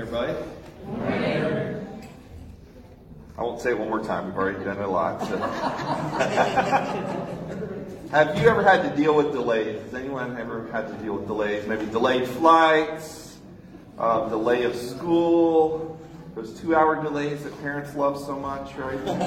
everybody. Good morning. I won't say it one more time. We've already done it a lot. So. Have you ever had to deal with delays? Has anyone ever had to deal with delays? Maybe delayed flights, delay of school, those 2-hour delays that parents love so much, right? Good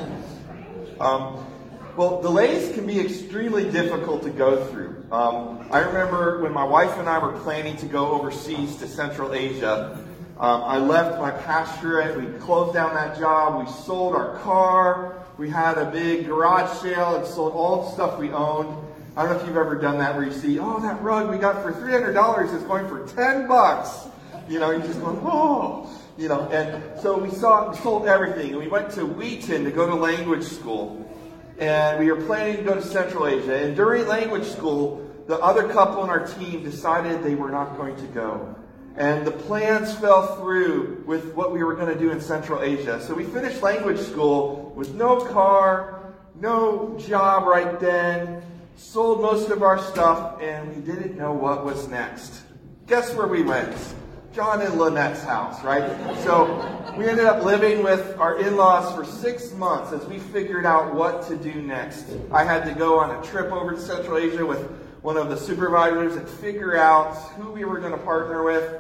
morning. Well, delays can be extremely difficult to go through. I remember when my wife and I were planning to go overseas to Central Asia. I left my pastorate. We closed down that job. We sold our car. We had a big garage sale and sold all the stuff we owned. I don't know if you've ever done that where you see, oh, that rug we got for $300 is going for $10. You know, you're just going, oh. You know, and so we sold everything. And we went to Wheaton to go to language school. And we were planning to go to Central Asia. And during language school, the other couple on our team decided they were not going to go. And the plans fell through with what we were going to do in Central Asia. So we finished language school with no car, no job right then, sold most of our stuff, and we didn't know what was next. Guess where we went? John and Lynette's house, right? So we ended up living with our in-laws for 6 months as we figured out what to do next. I had to go on a trip over to Central Asia with one of the supervisors and figure out who we were going to partner with.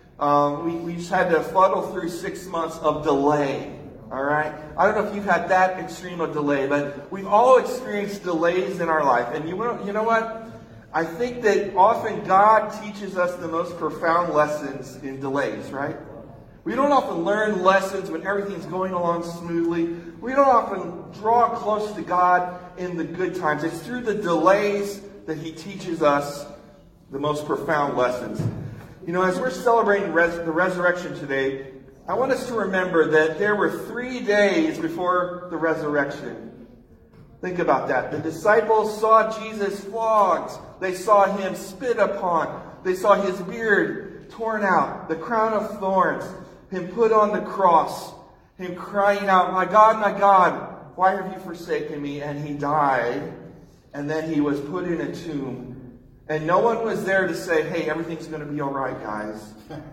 We just had to fuddle through 6 months of delay. All right? I don't know if you've had that extreme of delay, but we've all experienced delays in our life. And you know what? I think that often God teaches us the most profound lessons in delays, right? We don't often learn lessons when everything's going along smoothly. We don't often draw close to God in the good times. It's through the delays that He teaches us the most profound lessons. You know, as we're celebrating the resurrection today, I want us to remember that there were 3 days before the resurrection. Think about that. The disciples saw Jesus flogged. They saw Him spit upon. They saw His beard torn out, the crown of thorns, Him put on the cross, Him crying out, my God, why have you forsaken me? And He died. And then He was put in a tomb. And no one was there to say, hey, everything's going to be all right, guys.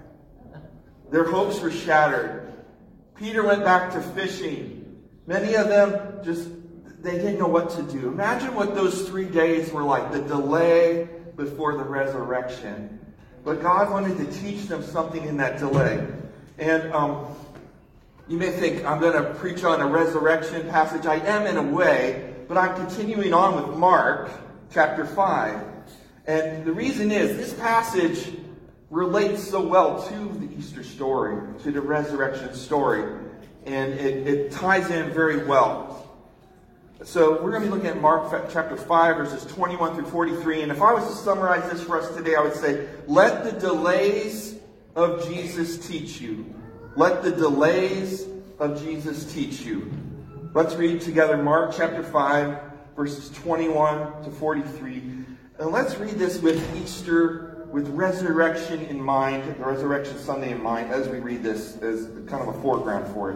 Their hopes were shattered. Peter went back to fishing. Many of them they didn't know what to do. Imagine what those 3 days were like, the delay before the resurrection. But God wanted to teach them something in that delay. And you may think, I'm going to preach on a resurrection passage. I am in a way, but I'm continuing on with Mark chapter 5. And the reason is, this passage relates so well to the Easter story, to the resurrection story. And it ties in very well. So we're going to be looking at Mark chapter 5, verses 21 through 43. And if I was to summarize this for us today, I would say, let the delays of Jesus teach you. Let the delays of Jesus teach you. Let's read together Mark chapter 5, verses 21 to 43. And let's read this with Easter, with resurrection in mind, the Resurrection Sunday in mind, as we read this as kind of a foreground for it.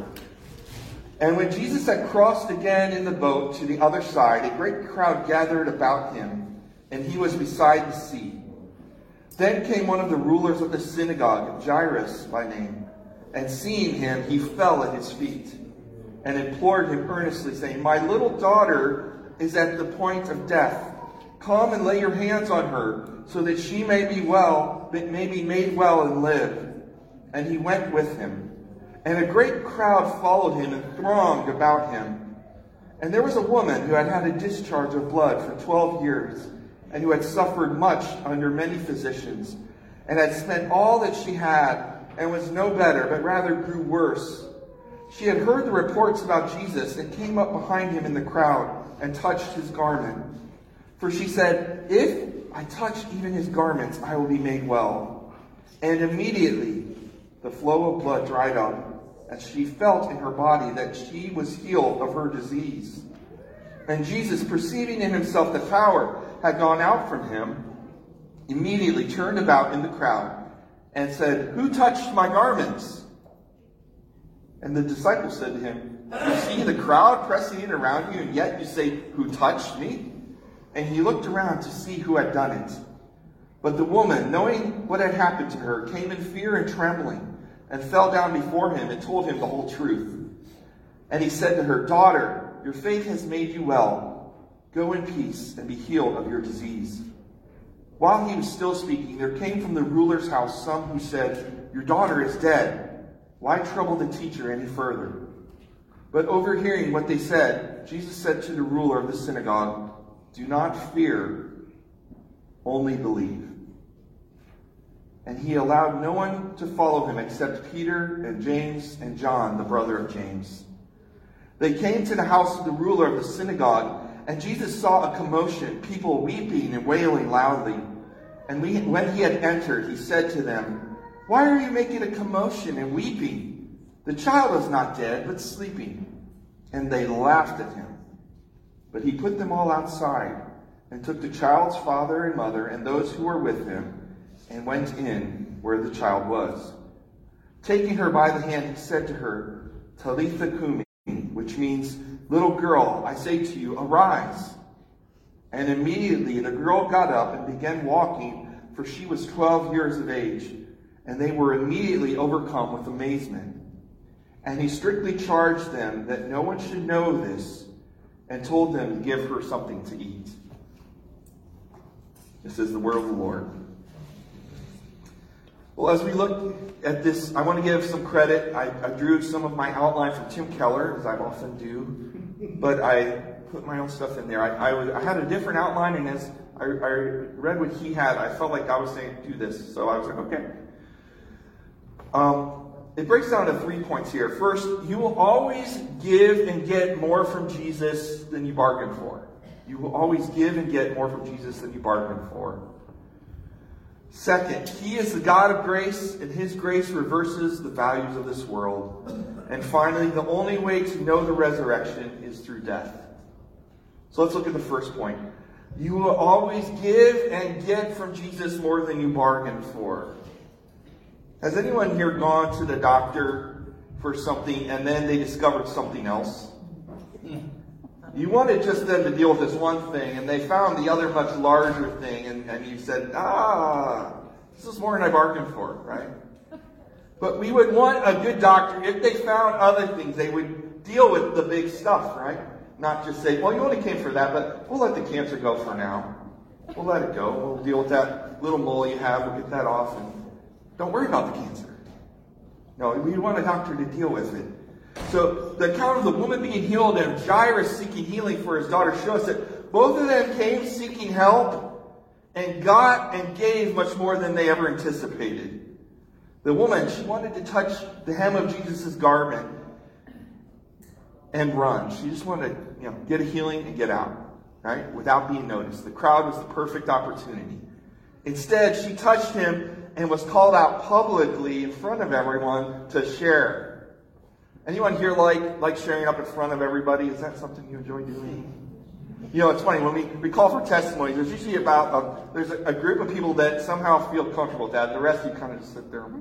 And when Jesus had crossed again in the boat to the other side, a great crowd gathered about Him, and He was beside the sea. Then came one of the rulers of the synagogue, Jairus by name, and seeing Him, he fell at His feet and implored Him earnestly, saying, my little daughter is at the point of death. Come and lay your hands on her, so that she may be made well and live. And He went with him. And a great crowd followed Him and thronged about Him. And there was a woman who had had a discharge of blood for 12 years, and who had suffered much under many physicians, and had spent all that she had, and was no better, but rather grew worse. She had heard the reports about Jesus, and came up behind Him in the crowd, and touched His garment. For she said, if I touch even His garments, I will be made well. And immediately the flow of blood dried up, as she felt in her body that she was healed of her disease. And Jesus, perceiving in Himself the power had gone out from Him, immediately turned about in the crowd and said, who touched my garments? And the disciples said to Him, you see the crowd pressing in around you, and yet you say, who touched me? And He looked around to see who had done it. But the woman, knowing what had happened to her, came in fear and trembling, and fell down before him and told him the whole truth. And he said to her, "Daughter, your faith has made you well. Go in peace and be healed of your disease." While he was still speaking, there came from the ruler's house some who said, "Your daughter is dead. Why trouble the teacher any further?" But overhearing what they said, Jesus said to the ruler of the synagogue, "Do not fear, only believe." And he allowed no one to follow him except Peter and James and John, the brother of James. They came to the house of the ruler of the synagogue, and Jesus saw a commotion, people weeping and wailing loudly. And when he had entered, he said to them, "Why are you making a commotion and weeping? The child is not dead, but sleeping." And they laughed at him. But he put them all outside, and took the child's father and mother and those who were with him, and went in where the child was. Taking her by the hand, he said to her, "Talitha cumi," which means, "Little girl, I say to you, arise." And immediately the girl got up and began walking, for she was 12 years of age. And they were immediately overcome with amazement. And he strictly charged them that no one should know this, and told them to give her something to eat. This is the word of the Lord. Well, as we look at this, I want to give some credit. I drew some of my outline from Tim Keller, as I often do, but I put my own stuff in there. I had a different outline, and as I read what he had, I felt like God was saying, "Do this." So I was like, okay. It breaks down to 3 points here. First, you will always give and get more from Jesus than you bargained for. You will always give and get more from Jesus than you bargained for. Second, he is the God of grace, and his grace reverses the values of this world. And finally, the only way to know the resurrection is through death. So let's look at the first point. You will always give and get from Jesus more than you bargained for. Has anyone here gone to the doctor for something and then they discovered something else? You wanted just them to deal with this one thing, and they found the other much larger thing, and you said, this is more than I bargained for, right? But we would want a good doctor, if they found other things, they would deal with the big stuff, right? Not just say, well, you only came for that, but we'll let the cancer go for now. We'll let it go. We'll deal with that little mole you have. We'll get that off, and don't worry about the cancer. No, we want a doctor to deal with it. So the account of the woman being healed and Jairus seeking healing for his daughter show us that both of them came seeking help and got and gave much more than they ever anticipated. The woman, she wanted to touch the hem of Jesus' garment and run. She just wanted to, get a healing and get out, right? Without being noticed. The crowd was the perfect opportunity. Instead, she touched him and was called out publicly in front of everyone to share. Anyone here like sharing up in front of everybody? Is that something you enjoy doing? It's funny, when we call for testimonies, there's usually about, there's a group of people that somehow feel comfortable with that. The rest of you kind of just sit there,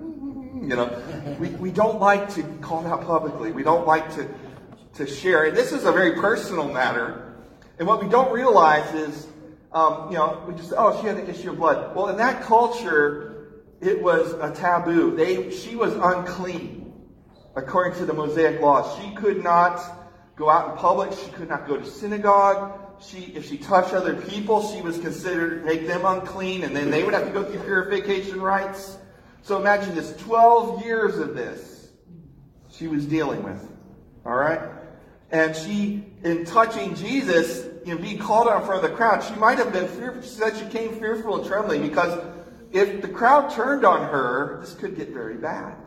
We don't like to be called out publicly. We don't like to share. And this is a very personal matter. And what we don't realize is, we just, she had an issue of blood. Well, in that culture, it was a taboo. She was unclean. According to the Mosaic law, she could not go out in public. She could not go to synagogue. If she touched other people, she was considered make them unclean, and then they would have to go through purification rites. So imagine this, 12 years of this she was dealing with. All right? And she, in touching Jesus, being called out in front of the crowd, she might have been fearful. She said she came fearful and trembling, because if the crowd turned on her, this could get very bad.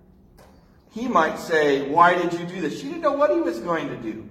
He might say, why did you do this? She didn't know what he was going to do.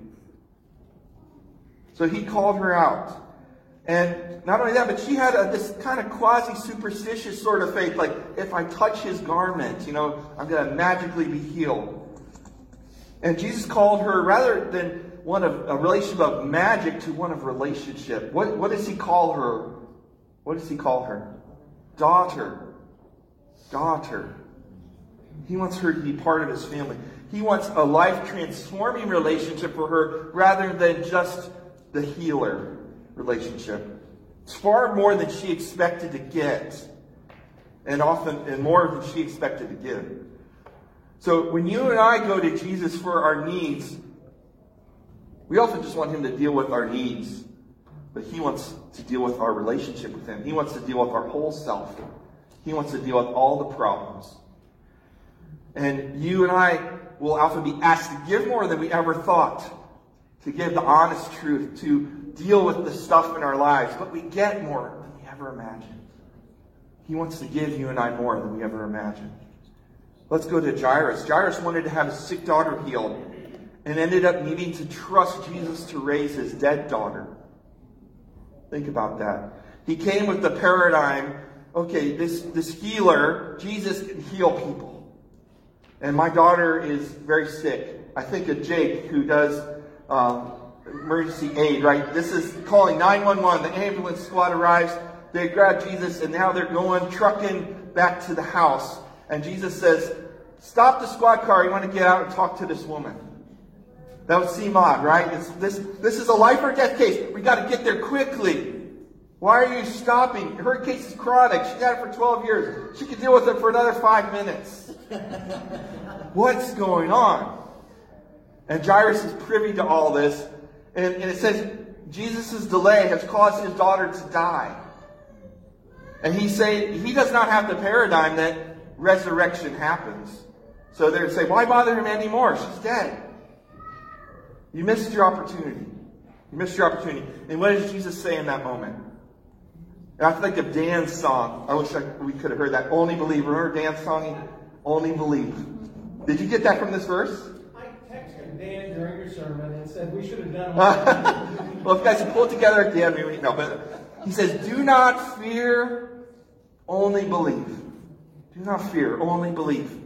So he called her out. And not only that, but she had this kind of quasi-superstitious sort of faith. Like, if I touch his garment, I'm going to magically be healed. And Jesus called her, rather than one of a relationship of magic, to one of relationship. What does he call her? What does he call her? Daughter. Daughter. He wants her to be part of his family. He wants a life-transforming relationship for her rather than just the healer relationship. It's far more than she expected to get, and often and more than she expected to give. So when you and I go to Jesus for our needs, we often just want him to deal with our needs. But he wants to deal with our relationship with him. He wants to deal with our whole self. He wants to deal with all the problems. And you and I will often be asked to give more than we ever thought. To give the honest truth. To deal with the stuff in our lives. But we get more than we ever imagined. He wants to give you and I more than we ever imagined. Let's go to Jairus. Jairus wanted to have his sick daughter healed. And ended up needing to trust Jesus to raise his dead daughter. Think about that. He came with the paradigm, okay, this healer, Jesus can heal people. And my daughter is very sick. I think of Jake, who does emergency aid, right? This is calling 911. The ambulance squad arrives. They grab Jesus, and now they're going, trucking back to the house. And Jesus says, stop the squad car. You want to get out and talk to this woman. That would seem odd, right? This is a life or death case. We got to get there quickly. Why are you stopping? Her case is chronic. She's had it for 12 years. She could deal with it for another 5 minutes. What's going on? And Jairus is privy to all this. And it says, Jesus' delay has caused his daughter to die. And he does not have the paradigm that resurrection happens. So they're say, why bother him anymore? She's dead. You missed your opportunity. You missed your opportunity. And what does Jesus say in that moment? And I think of Dan's song. I wish we could have heard that. Only believe. Remember Dan's song? Only believe. Did you get that from this verse? I texted Dan during your sermon and said we should have done it. Well, if you guys can pull it together at the end, maybe no. But he says, do not fear, only believe. Do not fear, only believe.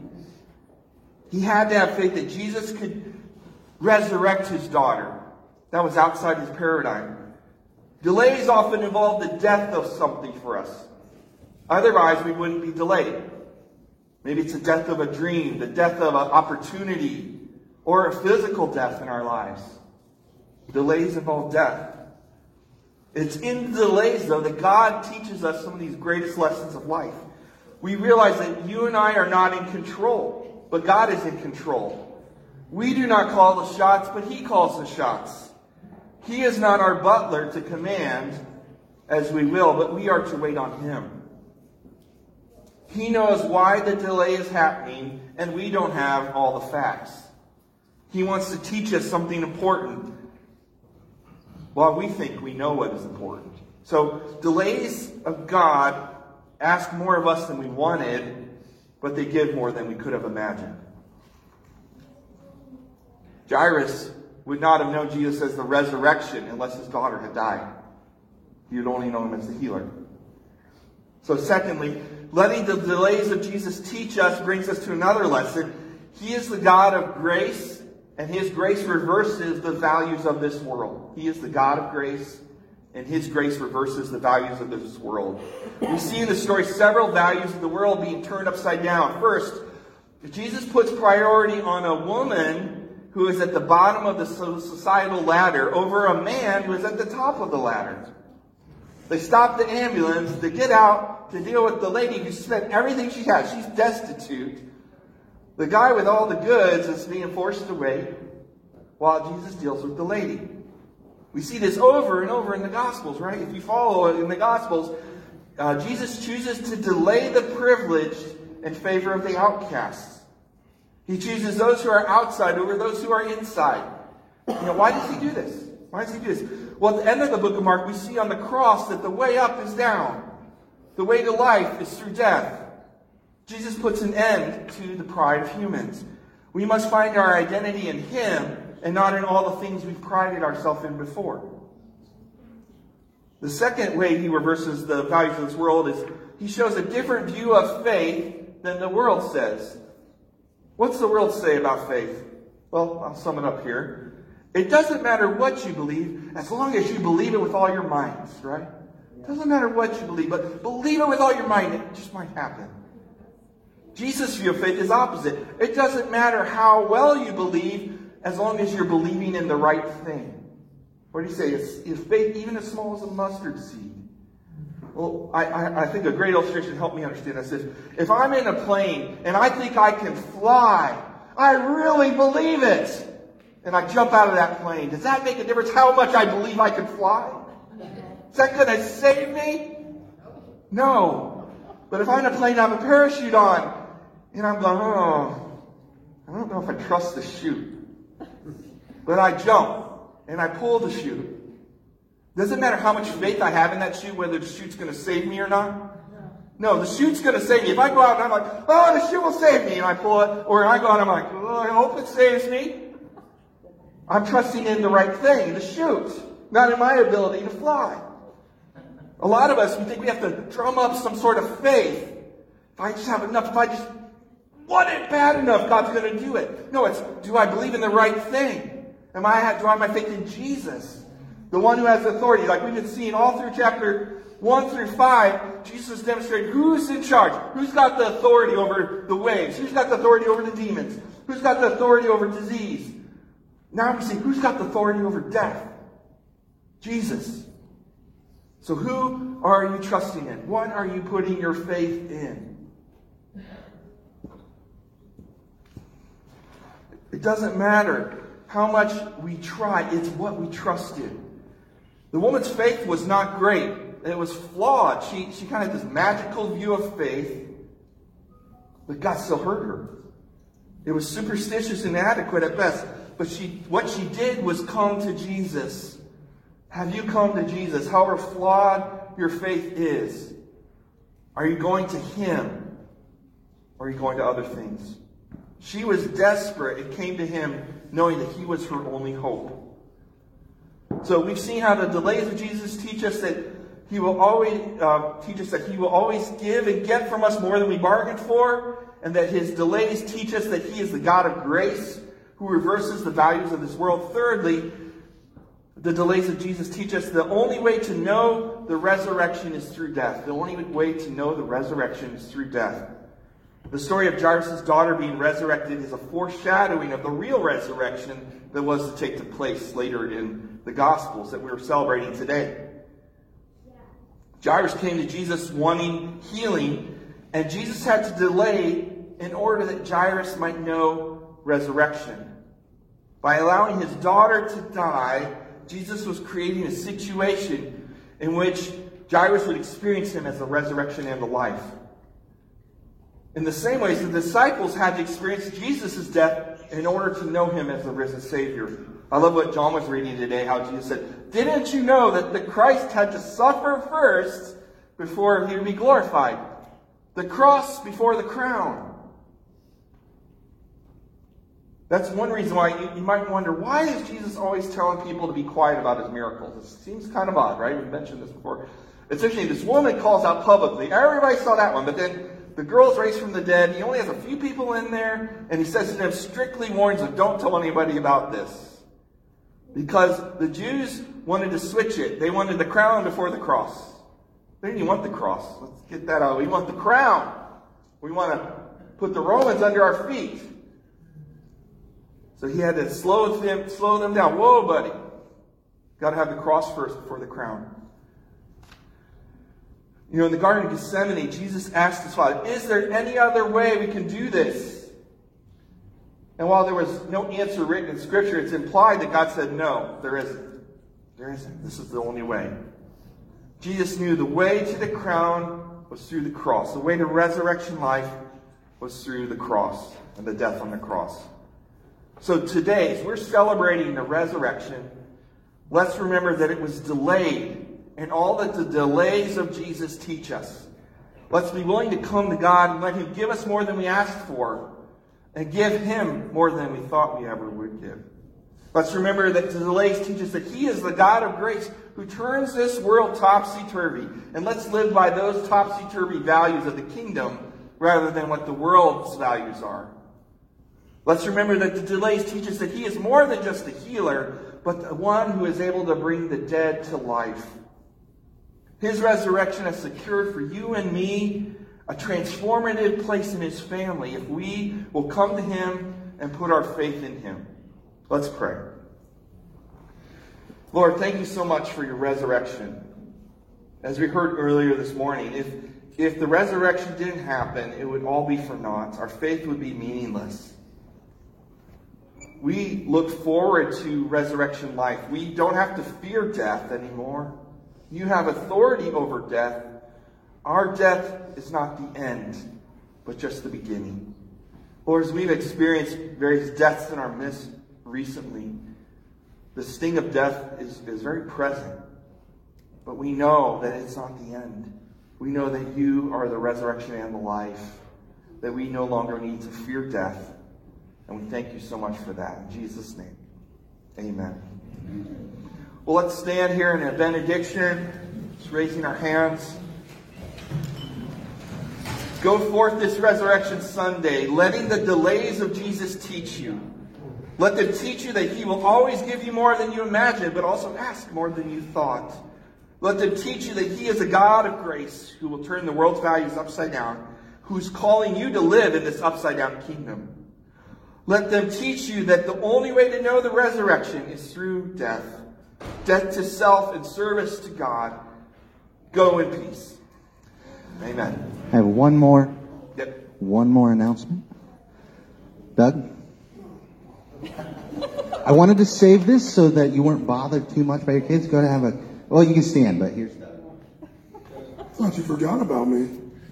He had to have faith that Jesus could resurrect his daughter. That was outside his paradigm. Delays often involve the death of something for us. Otherwise, we wouldn't be delayed. Maybe it's the death of a dream, the death of an opportunity, or a physical death in our lives. Delays involve death. It's in the delays, though, that God teaches us some of these greatest lessons of life. We realize that you and I are not in control, but God is in control. We do not call the shots, but he calls the shots. He is not our butler to command as we will, but we are to wait on him. He knows why the delay is happening, and we don't have all the facts. He wants to teach us something important while we think we know what is important. So delays of God ask more of us than we wanted, but they give more than we could have imagined. Jairus would not have known Jesus as the resurrection unless his daughter had died. He would only know him as the healer. So secondly, letting the delays of Jesus teach us brings us to another lesson. He is the God of grace, and his grace reverses the values of this world. He is the God of grace, and his grace reverses the values of this world. We see in the story several values of the world being turned upside down. First, Jesus puts priority on a woman who is at the bottom of the societal ladder over a man who is at the top of the ladder. They stop the ambulance, they get out to deal with the lady who spent everything she had. She's destitute. The guy with all the goods is being forced to wait while Jesus deals with the lady. We see this over and over in the Gospels, right? If you follow it in the Gospels, Jesus chooses to delay the privileged in favor of the outcasts. He chooses those who are outside over those who are inside. Why does he do this? Why does he do this? Well, at the end of the book of Mark, we see on the cross that the way up is down. The way to life is through death. Jesus puts an end to the pride of humans. We must find our identity in him and not in all the things we've prided ourselves in before. The second way he reverses the values of this world is he shows a different view of faith than the world says. What's the world say about faith? Well, I'll sum it up here. It doesn't matter what you believe, as long as you believe it with all your minds, right? It doesn't matter what you believe, but believe it with all your mind. It just might happen. Jesus' view of faith is opposite. It doesn't matter how well you believe, as long as you're believing in the right thing. What do you say? Is faith even as small as a mustard seed? Well, I think a great illustration to help me understand this is, if I'm in a plane and I think I can fly, I really believe it, and I jump out of that plane, does that make a difference how much I believe I can fly? Is that going to save me? No. But if I'm in a plane and I have a parachute on, and I'm going, oh, I don't know if I trust the chute. But I jump, and I pull the chute. Doesn't matter how much faith I have in that chute, whether the chute's going to save me or not. No, the chute's going to save me. If I go out and I'm like, oh, the chute will save me, and I pull it, or I go out and I'm like, oh, I hope it saves me. I'm trusting in the right thing, the chute, not in my ability to fly. A lot of us, we think we have to drum up some sort of faith. If I just have enough, if I just want it bad enough, God's going to do it. No, it's, do I believe in the right thing? Do I have my faith in Jesus? The one who has authority. Like we've been seeing all through chapter 1 through 5, Jesus demonstrated who's in charge. Who's got the authority over the waves? Who's got the authority over the demons? Who's got the authority over disease? Now we see who's got the authority over death? Jesus. So who are you trusting in? What are you putting your faith in? It doesn't matter how much we try. It's what we trust in. The woman's faith was not great. It was flawed. She kind of had this magical view of faith, but God still heard her. It was superstitious and inadequate at best. But what she did was come to Jesus. Have you come to Jesus? However flawed your faith is, are you going to Him? Or are you going to other things? She was desperate and came to Him knowing that He was her only hope. So we've seen how the delays of Jesus teach us that He will always give and get from us more than we bargained for, and that His delays teach us that He is the God of grace who reverses the values of this world. Thirdly, the delays of Jesus teach us the only way to know the resurrection is through death. The only way to know the resurrection is through death. The story of Jairus' daughter being resurrected is a foreshadowing of the real resurrection that was to take place later in the Gospels that we're celebrating today. Jairus came to Jesus wanting healing, and Jesus had to delay in order that Jairus might know resurrection. By allowing his daughter to die, Jesus was creating a situation in which Jairus would experience Him as the resurrection and the life. In the same way, the disciples had to experience Jesus' death in order to know Him as the risen Savior. I love what John was reading today, how Jesus said, didn't you know that the Christ had to suffer first before He would be glorified? The cross before the crown. That's one reason why you might wonder, why is Jesus always telling people to be quiet about His miracles? It seems kind of odd, right? We've mentioned this before. It's interesting, this woman calls out publicly. Everybody saw that one, but then the girl's raised from the dead. He only has a few people in there, and He says to them, strictly warns them, don't tell anybody about this. Because the Jews wanted to switch it. They wanted the crown before the cross. They didn't even want the cross. Let's get that out. We want the crown. We want to put the Romans under our feet. So He had to slow them down. Whoa, buddy. Got to have the cross first before the crown. You know, in the Garden of Gethsemane, Jesus asked His Father, is there any other way we can do this? And while there was no answer written in Scripture, it's implied that God said, no, there isn't. There isn't. This is the only way. Jesus knew the way to the crown was through the cross. The way to resurrection life was through the cross and the death on the cross. So today, as we're celebrating the resurrection, let's remember that it was delayed, and all that the delays of Jesus teach us. Let's be willing to come to God and let Him give us more than we asked for, and give Him more than we thought we ever would give. Let's remember that the delays teach us that He is the God of grace who turns this world topsy-turvy. And let's live by those topsy-turvy values of the kingdom rather than what the world's values are. Let's remember that the delays teach us that He is more than just a healer, but the one who is able to bring the dead to life. His resurrection has secured for you and me a transformative place in His family if we will come to Him and put our faith in Him. Let's pray. Lord, thank You so much for Your resurrection. As we heard earlier this morning, if the resurrection didn't happen, it would all be for naught. Our faith would be meaningless. We look forward to resurrection life. We don't have to fear death anymore. You have authority over death. Our death is not the end, but just the beginning. Lord, as we've experienced various deaths in our midst recently, the sting of death is very present. But we know that it's not the end. We know that you are the resurrection and the life, that we no longer need to fear death. And we thank you so much for that. In Jesus' name, amen. Well, let's stand here in a benediction, just raising our hands. Go forth this Resurrection Sunday, letting the delays of Jesus teach you. Let them teach you that he will always give you more than you imagine, but also ask more than you thought. Let them teach you that he is a God of grace who will turn the world's values upside down, who's calling you to live in this upside-down kingdom. Let them teach you that the only way to know the resurrection is through death. Death to self and service to God. Go in peace. Amen. I have one more announcement. Doug? I wanted to save this so that you weren't bothered too much by your kids. Go to have well, you can stand, but here's Doug. Thought you forgot about me.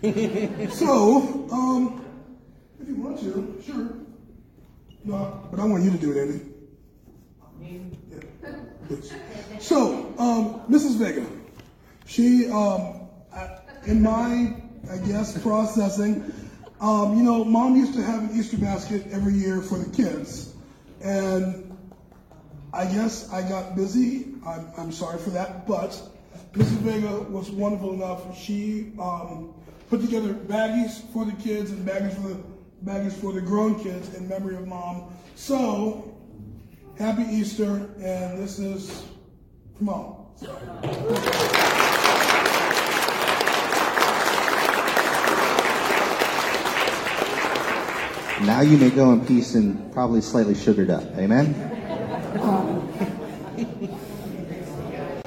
So, if you want to, sure. No, but I want you to do it, Andy. Yeah. Please. So, Mrs. Vega, she, in my, I guess, processing, Mom used to have an Easter basket every year for the kids. And I guess I got busy. I'm sorry for that. But Mrs. Vega was wonderful enough. She put together baggies for the kids and baggies for the grown kids in memory of Mom. So, happy Easter. And this is for Mom. Now you may go in peace and probably slightly sugared up. Amen?